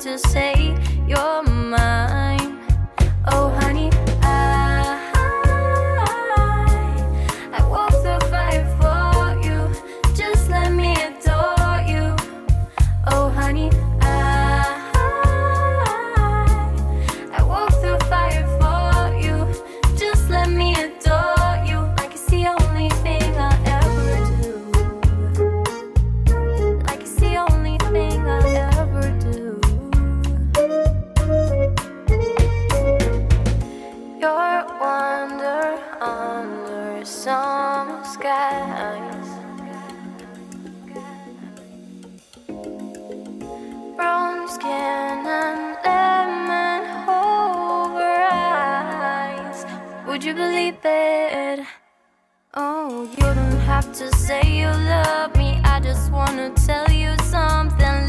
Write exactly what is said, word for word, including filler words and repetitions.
to say you're mine. Oh honey, I I walk the fire for you. Just let me adore you. Oh honey, I I walk the fire for you. Just let me adore you. Like it's the only thing I ever do. Like it's the only thing I ever do. You're wonder under summer skies. Brown skin and lemon over eyes. Would you believe it? Oh, you don't have to say you love me. I just wanna tell you something.